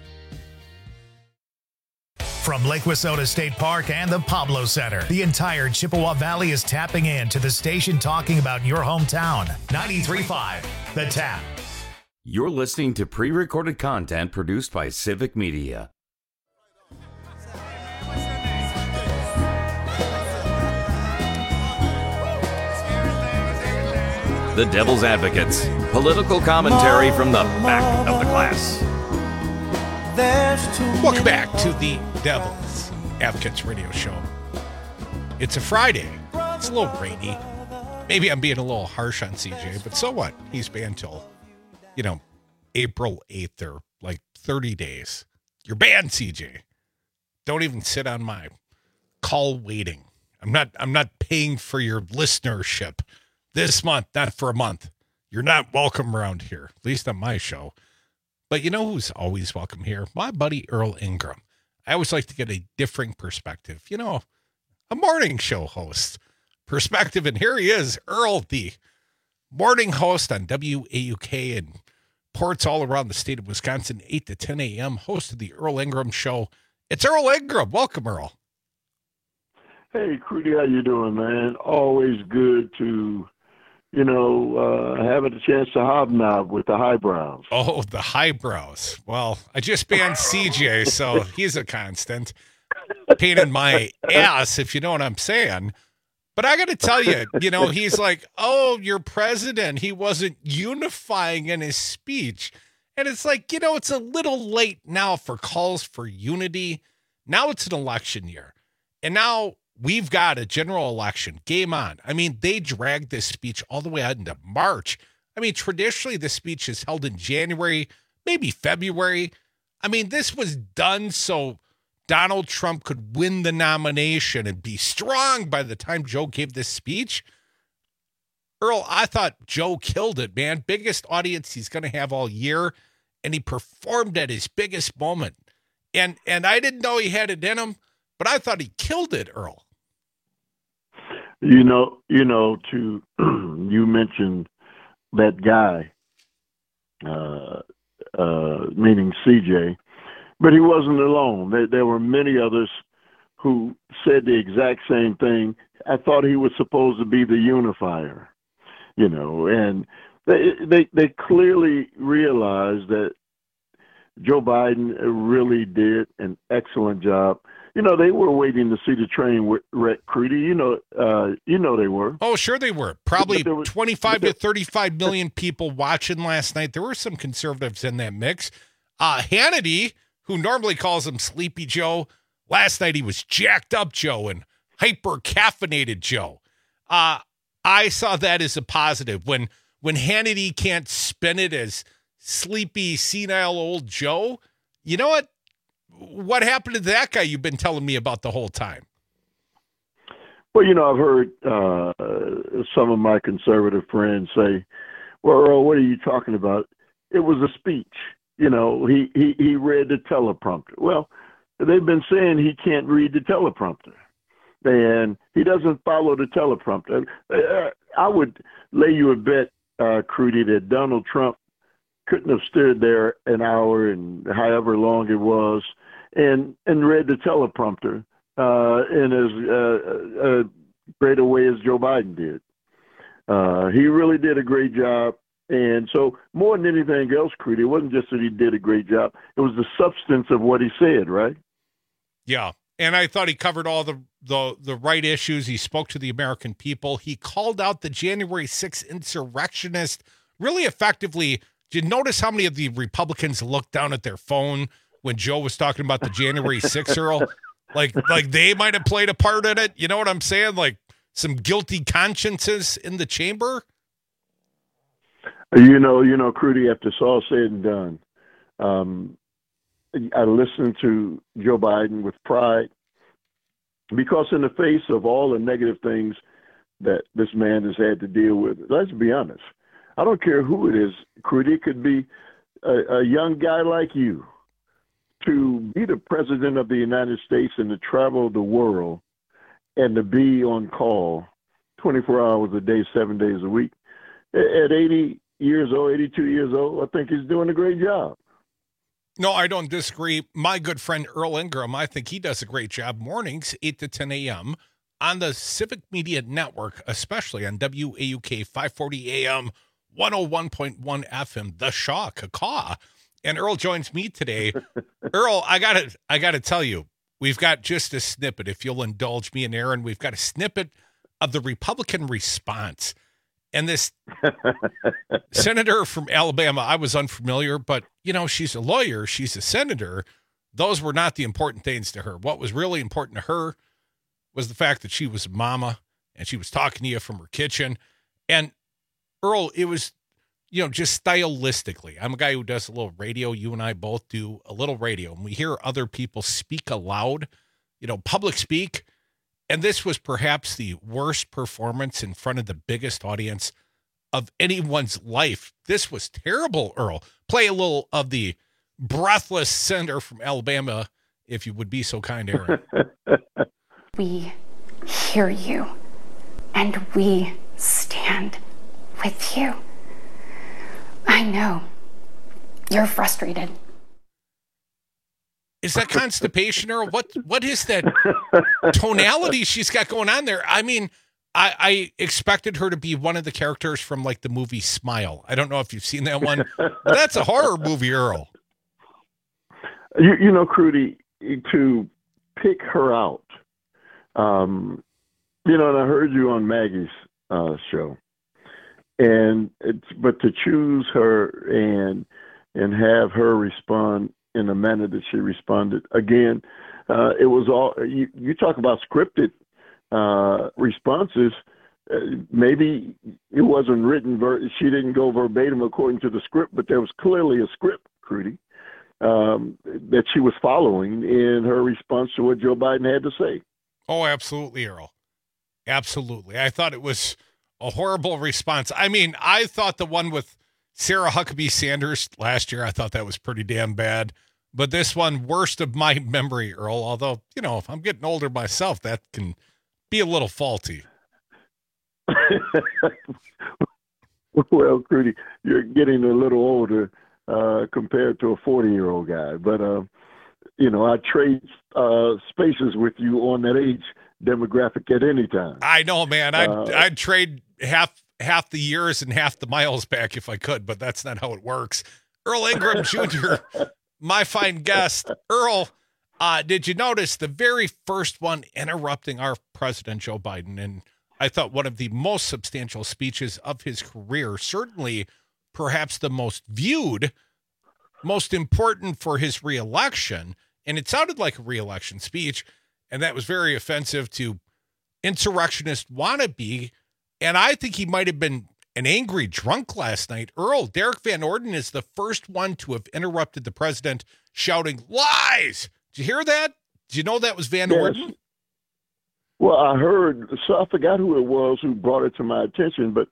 From Lake Wissota State Park and the Pablo Center, the entire Chippewa Valley is tapping in to the station talking about your hometown. 93.5 The Tap. You're listening to pre-recorded content produced by Civic Media. The Devil's Advocates. Political commentary from the back of the class. Welcome back to the Devil's Advocates radio show. It's a Friday. It's a little rainy. Maybe I'm being a little harsh on CJ, but so what? He's banned till, April 8th or like 30 days. You're banned, CJ. Don't even sit on my call waiting. I'm not paying for your listenership this month, not for a month. You're not welcome around here, at least on my show. But you know who's always welcome here? My buddy Earl Ingram. I always like to get a different perspective. A morning show host perspective. And here he is, Earl, the morning host on WAUK and ports all around the state of Wisconsin, 8 to 10 a.m., host of the Earl Ingram Show. It's Earl Ingram. Welcome, Earl. Hey, Crudy, how you doing, man? Always good to, having a chance to hobnob with the highbrows. Oh, the highbrows. Well, I just banned CJ, so he's a constant. Pain in my ass, if you know what I'm saying. But I got to tell you, he's like, oh, your president, he wasn't unifying in his speech. And it's like, it's a little late now for calls for unity. Now it's an election year. And now we've got a general election. Game on. I mean, they dragged this speech all the way out into March. I mean, traditionally, the speech is held in January, maybe February. I mean, this was done so Donald Trump could win the nomination and be strong by the time Joe gave this speech. Earl, I thought Joe killed it, man. Biggest audience he's going to have all year, and he performed at his biggest moment. And I didn't know he had it in him, but I thought he killed it, Earl. You mentioned that guy, meaning CJ. But he wasn't alone. There were many others who said the exact same thing. I thought he was supposed to be the unifier, and they clearly realized that Joe Biden really did an excellent job. They were waiting to see the train wreck, Crudy. They were. Oh, sure they were. Probably 25 to 35 million people watching last night. There were some conservatives in that mix. Hannity, who normally calls him Sleepy Joe. Last night he was jacked up Joe and hyper caffeinated Joe. I saw that as a positive. When Hannity can't spin it as sleepy, senile old Joe, you know what? What happened to that guy you've been telling me about the whole time? Well, I've heard some of my conservative friends say, well, Earl, what are you talking about? It was a speech. He read the teleprompter. Well, they've been saying he can't read the teleprompter, and he doesn't follow the teleprompter. I would lay you a bet, Crudy, that Donald Trump couldn't have stood there an hour and however long it was and read the teleprompter in as great a way as Joe Biden did. He really did a great job. And so more than anything else, Crudy, it wasn't just that he did a great job. It was the substance of what he said, right? Yeah. And I thought he covered all the right issues. He spoke to the American people. He called out the January 6th insurrectionists really effectively. Did you notice how many of the Republicans looked down at their phone when Joe was talking about the January 6th, Earl? Like they might have played a part in it. You know what I'm saying? Like some guilty consciences in the chamber. Crudy, after it's all said and done, I listened to Joe Biden with pride because in the face of all the negative things that this man has had to deal with, let's be honest, I don't care who it is, Crudy, it could be a young guy like you, to be the president of the United States and to travel the world and to be on call 24 hours a day, 7 days a week. At 80 years old, 82 years old, I think he's doing a great job. No, I don't disagree. My good friend Earl Ingram, I think he does a great job mornings, 8 to 10 a.m. on the Civic Media Network, especially on WAUK 540 AM, 101.1 FM, The Shaw, Cacaw. And Earl joins me today. Earl, I gotta tell you, we've got just a snippet, if you'll indulge me and Aaron. We've got a snippet of the Republican response. And this senator from Alabama, I was unfamiliar, but, she's a lawyer. She's a senator. Those were not the important things to her. What was really important to her was the fact that she was a mama and she was talking to you from her kitchen. And, Earl, it was, just stylistically. I'm a guy who does a little radio. You and I both do a little radio. And we hear other people speak aloud, public speak. And this was perhaps the worst performance in front of the biggest audience of anyone's life. This was terrible, Earl. Play a little of the breathless senator from Alabama, if you would be so kind, Aaron. We hear you, and we stand with you. I know you're frustrated. Is that constipation, or what is that tonality she's got going on there? I mean, I expected her to be one of the characters from like the movie Smile. I don't know if you've seen that one. That's a horror movie, Earl. Crudy, to pick her out, and I heard you on Maggie's show, but to choose her and have her respond in the manner that she responded, again, it was all, you talk about scripted responses. Maybe it wasn't written, she didn't go verbatim according to the script, but there was clearly a script, Crudy, that she was following in her response to what Joe Biden had to say. Oh, absolutely, Earl. Absolutely. I thought it was a horrible response. I mean, I thought the one with Sarah Huckabee Sanders last year, I thought that was pretty damn bad. But this one, worst of my memory, Earl, although, if I'm getting older myself, that can be a little faulty. Well, Crudy, you're getting a little older compared to a 40-year-old guy. But, I trade spaces with you on that age demographic at any time. I know, man. I'd trade half the years and half the miles back if I could, but that's not how it works. Earl Ingram Jr., my fine guest. Earl, did you notice the very first one interrupting our President Joe Biden? And I thought one of the most substantial speeches of his career, certainly perhaps the most viewed, most important for his reelection. And it sounded like a reelection speech. And that was very offensive to insurrectionist wannabe. And I think he might have been an angry drunk last night. Earl, Derek Van Orden is the first one to have interrupted the president shouting, "Lies!" Did you hear that? Did you know that was Van Orden? Well, I heard, so I forgot who it was who brought it to my attention, but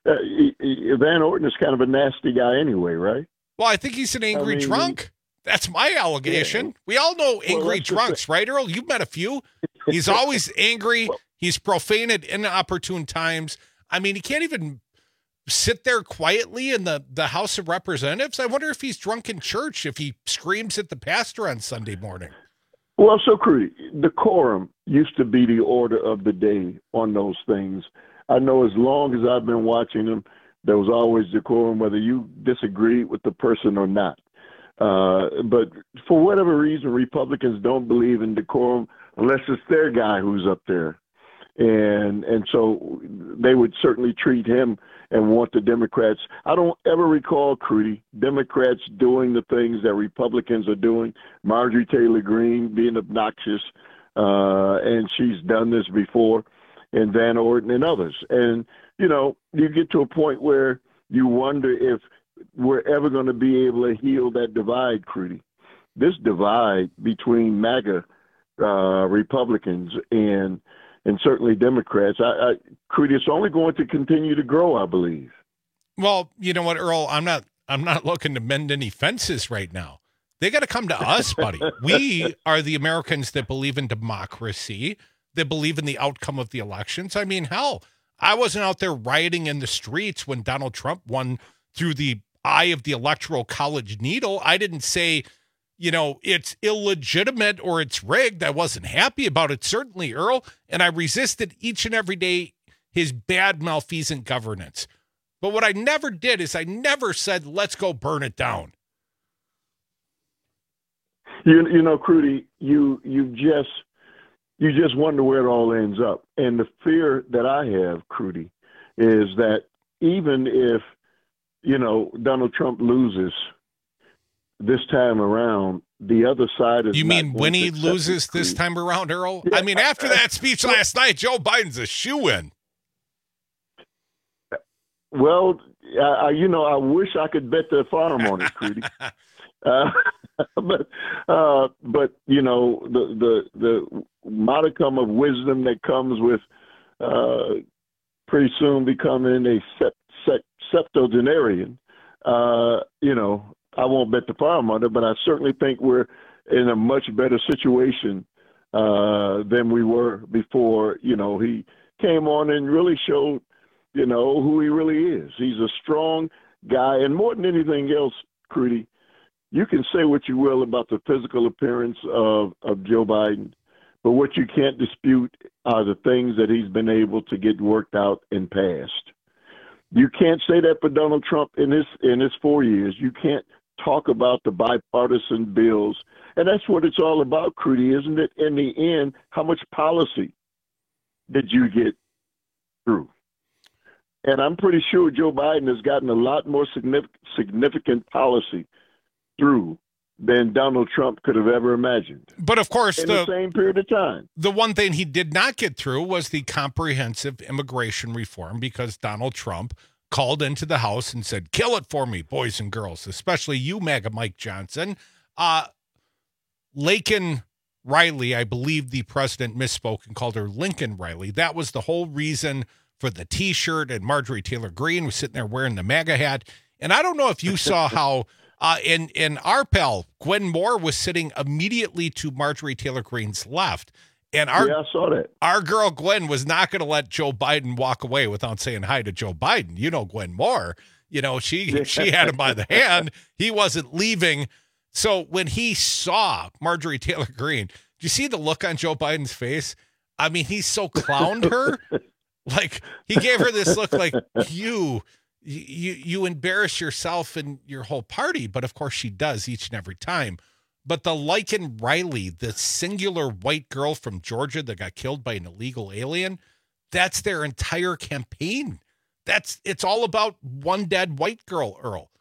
Van Orden is kind of a nasty guy anyway, right? Well, I think he's an angry drunk. That's my allegation. Yeah. We all know angry drunks, right, Earl? You've met a few. He's always angry. He's profane at inopportune times. I mean, he can't even sit there quietly in the House of Representatives. I wonder if he's drunk in church, if he screams at the pastor on Sunday morning. Well, so Crudy, decorum used to be the order of the day on those things. I know as long as I've been watching them, there was always decorum, whether you disagreed with the person or not. But for whatever reason, Republicans don't believe in decorum unless it's their guy who's up there. And so they would certainly treat him and want the Democrats. I don't ever recall, Crudy, Democrats doing the things that Republicans are doing. Marjorie Taylor Greene being obnoxious, and she's done this before, and Van Orden and others. And, you get to a point where you wonder if we're ever going to be able to heal that divide, Crudy. This divide between MAGA Republicans and certainly Democrats, Crudy, it's only going to continue to grow, I believe. Well, you know what, Earl? I'm not looking to mend any fences right now. They got to come to us, buddy. We are the Americans that believe in democracy, that believe in the outcome of the elections. I mean, hell, I wasn't out there rioting in the streets when Donald Trump won through the eye of the Electoral College needle. I didn't say, it's illegitimate or it's rigged. I wasn't happy about it, certainly, Earl. And I resisted each and every day his bad, malfeasant governance. But what I never did is I never said, let's go burn it down. Crudy, you just wonder where it all ends up. And the fear that I have, Crudy, is that even if, Donald Trump loses this time around, the other side is. You mean when he loses this time around, Earl? Yeah. I mean, after that speech last night, Joe Biden's a shoo-in. Well, I wish I could bet the farm on it, Crudy. But the modicum of wisdom that comes with pretty soon becoming a septuagenarian, I won't bet the farm on it, but I certainly think we're in a much better situation than we were before, he came on and really showed, who he really is. He's a strong guy. And more than anything else, Crudy, you can say what you will about the physical appearance of Joe Biden, but what you can't dispute are the things that he's been able to get worked out and passed. You can't say that for Donald Trump in his 4 years. You can't talk about the bipartisan bills. And that's what it's all about, Crudy, isn't it? In the end, how much policy did you get through? And I'm pretty sure Joe Biden has gotten a lot more significant policy through than Donald Trump could have ever imagined. But of course, in the same period of time. The one thing he did not get through was the comprehensive immigration reform, because Donald Trump called into the House and said, "Kill it for me, boys and girls," especially you, MAGA Mike Johnson. Laken Riley, I believe the president misspoke and called her Lincoln Riley. That was the whole reason for the T-shirt, and Marjorie Taylor Greene was sitting there wearing the MAGA hat. And I don't know if you saw how in our pal, Gwen Moore, was sitting immediately to Marjorie Taylor Greene's left. And I saw that. Our girl Gwen was not going to let Joe Biden walk away without saying hi to Joe Biden. Gwen Moore, she had him by the hand. He wasn't leaving. So when he saw Marjorie Taylor Greene, do you see the look on Joe Biden's face? I mean, he so clowned her. Like, he gave her this look like, you embarrass yourself and your whole party. But of course she does each and every time. But the Lincoln Riley, the singular white girl from Georgia that got killed by an illegal alien, that's their entire campaign. It's all about one dead white girl, Earl.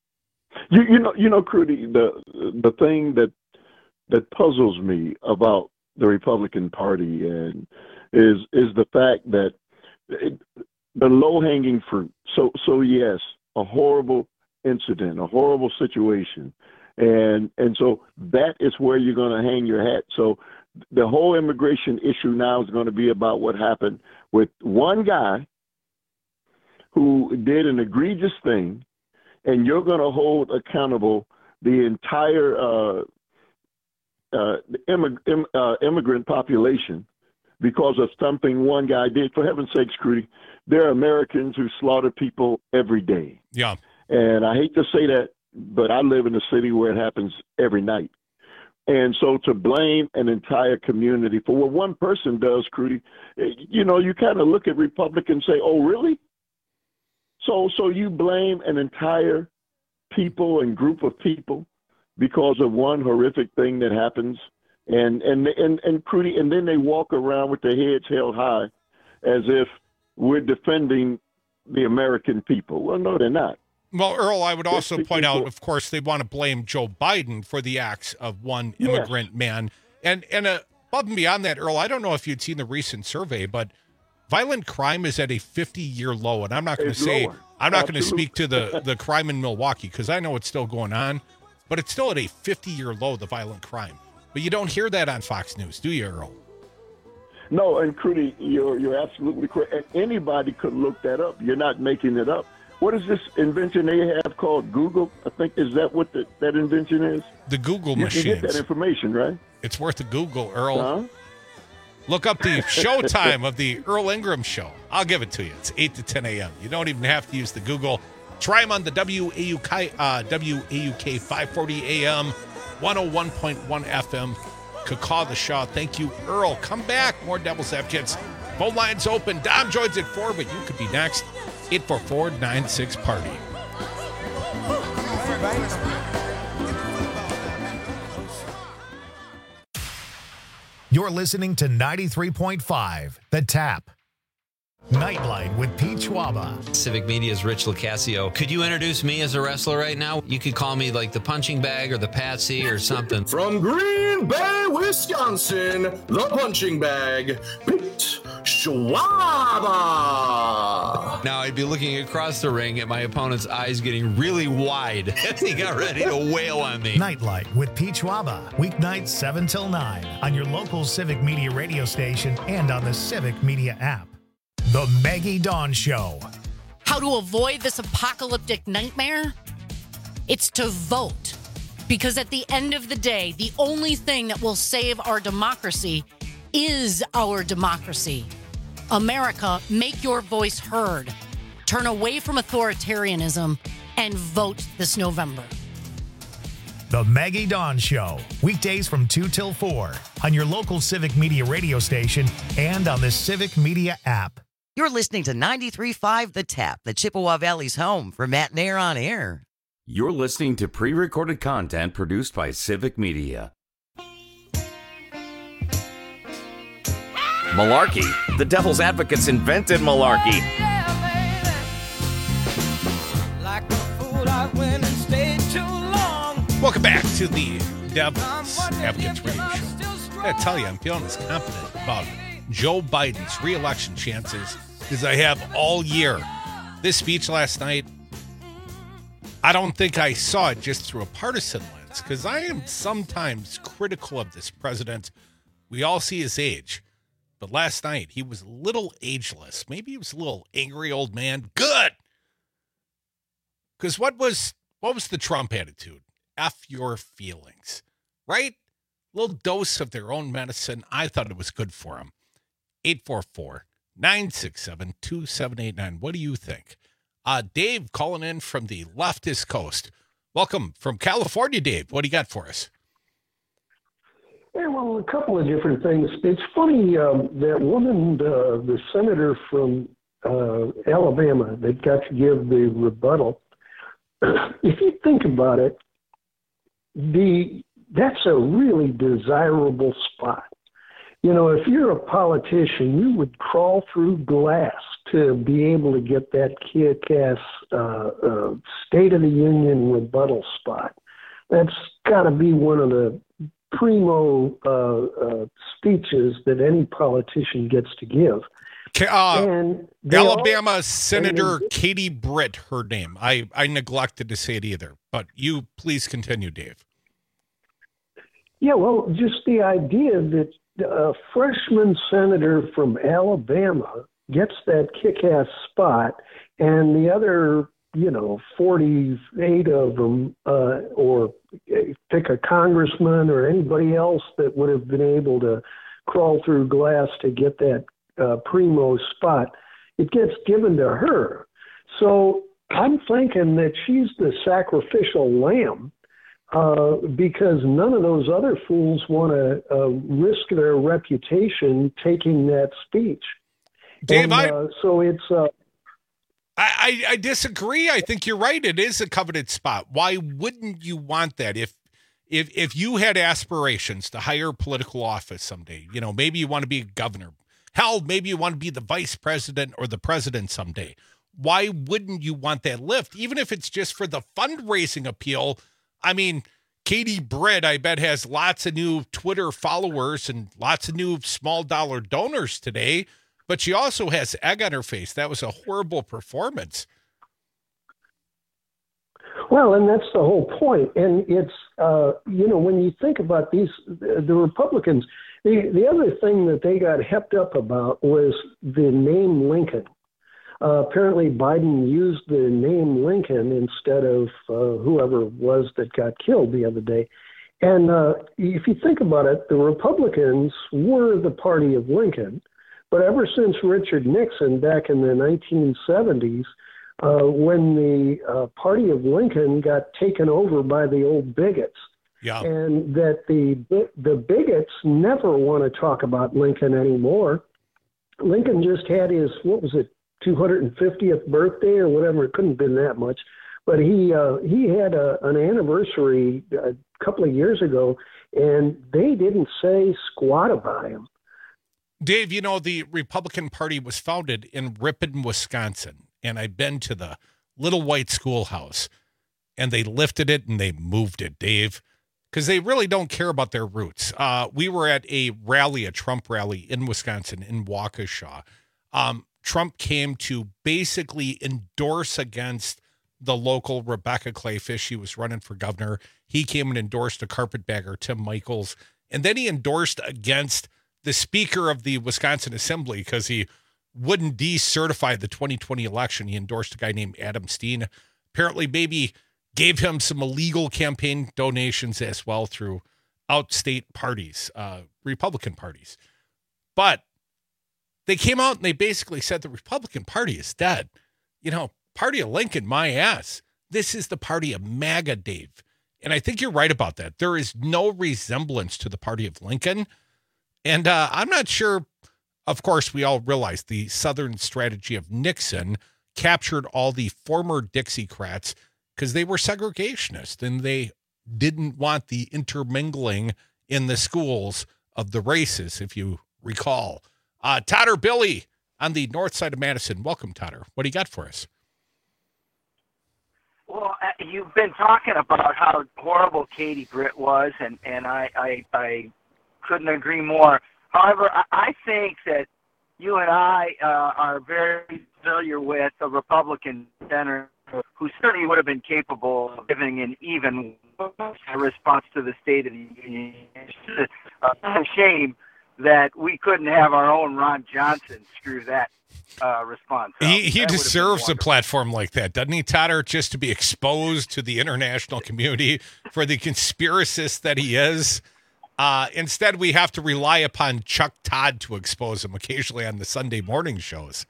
Crudy, the thing that puzzles me about the Republican Party and is the fact that the low-hanging fruit. So yes, a horrible incident, a horrible situation. And so that is where you're going to hang your hat. So the whole immigration issue now is going to be about what happened with one guy who did an egregious thing, and you're going to hold accountable the entire immigrant population because of something one guy did. For heaven's sakes, Crudy, there are Americans who slaughter people every day. Yeah. And I hate to say that, but I live in a city where it happens every night. And so to blame an entire community for what one person does, Crudy, you kind of look at Republicans and say, oh, really? So you blame an entire people and group of people because of one horrific thing that happens, and Crudy, and then they walk around with their heads held high as if we're defending the American people. Well, no, they're not. Well, Earl, I would also point out, of course, they want to blame Joe Biden for the acts of one immigrant man. And above and beyond that, Earl, I don't know if you'd seen the recent survey, but violent crime is at a 50-year low. And I'm not going to say, I'm not going to speak to the crime in Milwaukee because I know it's still going on, but it's still at a 50-year low, the violent crime. But you don't hear that on Fox News, do you, Earl? No, and Crudy, you're absolutely correct. And anybody could look that up. You're not making it up. What is this invention they have called Google? I think, is that what that invention is? The Google machines. You can get that information, right? It's worth a Google, Earl. Look up the showtime of the Earl Ingram Show. I'll give it to you. It's 8 to 10 a.m. You don't even have to use the Google. Try them on the WAUK 540 AM, 101.1 FM. Cacaw the Shaw. Thank you, Earl. Come back. More Devil's Advocates. Phone lines open. Dom joins at 4, but you could be next. 844-96-PARTY. You're listening to 93.5 The Tap. Nightlight with Pete Schwaba. Civic Media's Rich Locascio. Could you introduce me as a wrestler right now? You could call me like the punching bag or the patsy or something. From Green Bay, Wisconsin, the punching bag, Pete Schwaba. Now I'd be looking across the ring at my opponent's eyes getting really wide as he got ready to wail on me. Nightlight with Pete Schwaba. Weeknights 7 till 9 on your local Civic Media radio station and on the Civic Media app. The Maggie Dawn Show. How to avoid this apocalyptic nightmare? It's to vote. Because at the end of the day, the only thing that will save our democracy is our democracy. America, make your voice heard. Turn away from authoritarianism and vote this November. The Maggie Dawn Show. Weekdays from 2 till 4 on your local Civic Media radio station and on the Civic Media app. You're listening to 93.5 The Tap, the Chippewa Valley's home for Matt and Air on Air. You're listening to pre-recorded content produced by Civic Media. Malarkey. The Devil's Advocates invented malarkey. Welcome back to the Devil's Advocates Radio Show. I tell you, I'm feeling as confident about Joe Biden's re-election chances as I have all year. This speech last night, I don't think I saw it just through a partisan lens, because I am sometimes critical of this president. We all see his age. But last night, he was a little ageless. Maybe he was a little angry old man. Good! Because what was the Trump attitude? F your feelings. Right? A little dose of their own medicine. I thought it was good for him. 844-967-2789. What do you think? Dave calling in from the leftist coast. Welcome from California, Dave. What do you got for us? Yeah, well, a couple of different things. It's funny, that woman, the senator from Alabama that got to give the rebuttal, if you think about it, that's a really desirable spot. You know, if you're a politician, you would crawl through glass to be able to get that kick-ass State of the Union rebuttal spot. That's got to be one of the primo speeches that any politician gets to give. Alabama Senator Katie Britt, her name. I neglected to say it either, but you please continue, Dave. Yeah, well, just the idea that a freshman senator from Alabama gets that kick-ass spot, and the other, 48 of them, or pick a congressman or anybody else that would have been able to crawl through glass to get that primo spot, it gets given to her. So I'm thinking that she's the sacrificial lamb, because none of those other fools want to risk their reputation taking that speech. Dave, so it's... I disagree. I think you're right. It is a coveted spot. Why wouldn't you want that? If you had aspirations to higher political office someday, maybe you want to be a governor. Hell, maybe you want to be the vice president or the president someday. Why wouldn't you want that lift? Even if it's just for the fundraising appeal. I mean, Katie Britt, I bet, has lots of new Twitter followers and lots of new small dollar donors today, but she also has egg on her face. That was a horrible performance. Well, and that's the whole point. And it's, when you think about the Republicans, the other thing that they got hepped up about was the name Lincoln. Apparently Biden used the name Lincoln instead of whoever it was that got killed the other day. And if you think about it, the Republicans were the party of Lincoln. But ever since Richard Nixon back in the 1970s, when the party of Lincoln got taken over by the old bigots, and that the bigots never want to talk about Lincoln anymore. Lincoln just had his, 250th birthday or whatever. It couldn't have been that much. But he had an anniversary a couple of years ago, and they didn't say squat about him. Dave, you know, the Republican Party was founded in Ripon, Wisconsin, and I've been to the little white schoolhouse, and they lifted it and they moved it, Dave, because they really don't care about their roots. We were at a Trump rally in Wisconsin, in Waukesha. Trump came to basically endorse against the local Rebecca Clayfish. She was running for governor. He came and endorsed a carpetbagger, Tim Michels, and then he endorsed against the Speaker of the Wisconsin Assembly because he wouldn't decertify the 2020 election. He endorsed a guy named Adam Steen. Apparently, maybe gave him some illegal campaign donations as well through outstate parties, Republican parties. But they came out and they basically said the Republican Party is dead. You know, Party of Lincoln, my ass. This is the party of MAGA, Dave. And I think you're right about that. There is no resemblance to the Party of Lincoln. And I'm not sure, of course, we all realize the Southern strategy of Nixon captured all the former Dixiecrats because they were segregationists and they didn't want the intermingling in the schools of the races, if you recall. Totter Billy on the north side of Madison. Welcome, Totter. What do you got for us? Well, you've been talking about how horrible Katie Britt was, and I couldn't agree more. However, I think that you and I are very familiar with a Republican senator who certainly would have been capable of giving an even response to the State of the Union. It's a shame that we couldn't have our own Ron Johnson screw that response. He deserves a platform like that, doesn't he, Totter? Just to be exposed to the international community for the conspiracist that he is. Instead, we have to rely upon Chuck Todd to expose him occasionally on the Sunday morning shows.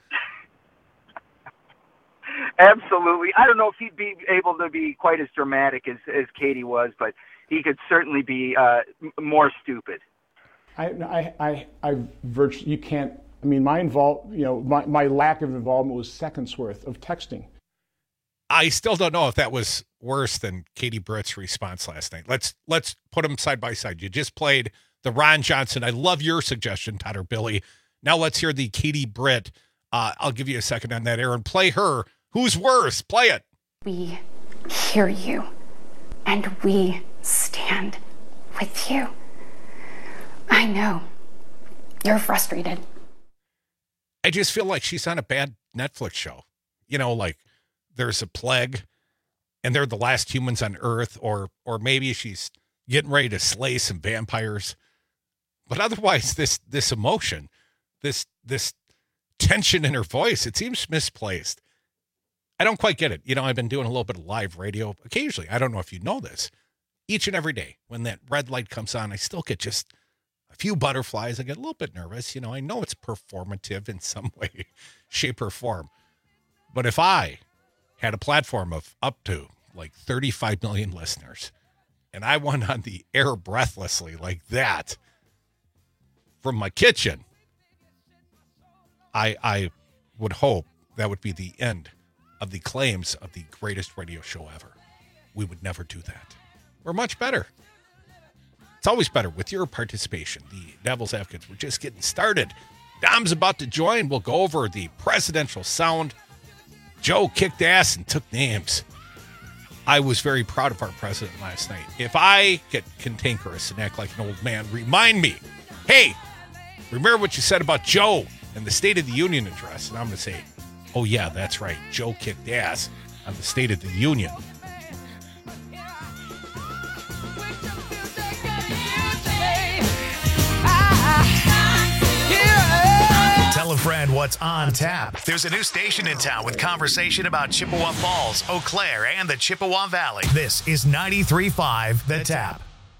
Absolutely. I don't know if he'd be able to be quite as dramatic as Katie was, but he could certainly be more stupid. I virtually, you can't, I mean, my lack of involvement was seconds worth of texting. I still don't know if that was worse than Katie Britt's response last night. Let's put them side by side. You just played the Ron Johnson. I love your suggestion, Totter Billy. Now let's hear the Katie Britt. I'll give you a second on that, Aaron. Play her. Who's worse? Play it. We hear you, and we stand with you. I know you're frustrated. I just feel like she's on a bad Netflix show. You know, like there's a plague and they're the last humans on Earth, or maybe she's getting ready to slay some vampires. But otherwise, this emotion, this tension in her voice, it seems misplaced. I don't quite get it. You know, I've been doing a little bit of live radio occasionally. I don't know if you know this. Each and every day when that red light comes on, I still get just a few butterflies. I get a little bit nervous. You know, I know it's performative in some way, shape, or form. But if I had a platform of up to like 35 million listeners and I went on the air breathlessly like that from my kitchen, I would hope that would be the end of the claims of the greatest radio show ever. We would never do that. We're much better. It's always better with your participation. The Devil's Advocates, we're just getting started. Dom's about to join. We'll go over the presidential sound. Joe kicked ass and took names. I was very proud of our president last night. If I get cantankerous and act like an old man, remind me, hey, remember what you said about Joe and the State of the Union address? And I'm going to say, oh, yeah, that's right. Joe kicked ass on the State of the Union. Tell a friend what's on tap. There's a new station in town with conversation about Chippewa Falls, Eau Claire, and the Chippewa Valley. This is 93.5 The Tap.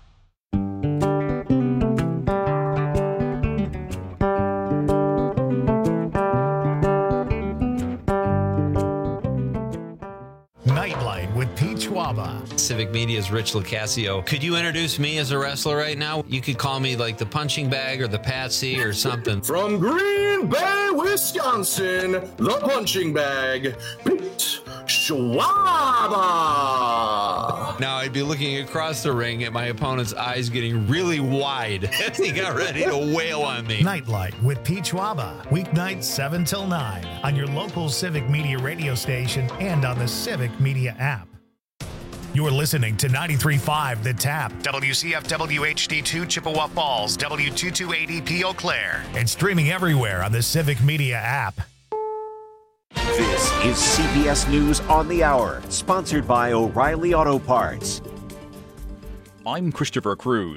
Nightlight with Pete Schwaba. Civic Media's Rich Locascio. Could you introduce me as a wrestler right now? You could call me like the punching bag or the patsy or something. From Green Bay, Wisconsin, the punching bag, Pete Schwaba. Now I'd be looking across the ring at my opponent's eyes getting really wide as he got ready to wail on me. Nightlight with Pete Schwaba, weeknights 7 till 9 on your local Civic Media radio station and on the Civic Media app. You're listening to 93.5 The Tap, WCFW HD2 Chippewa Falls, W228EP Eau Claire, and streaming everywhere on the Civic Media app. This is CBS News on the Hour, sponsored by O'Reilly Auto Parts. I'm Christopher Cruz.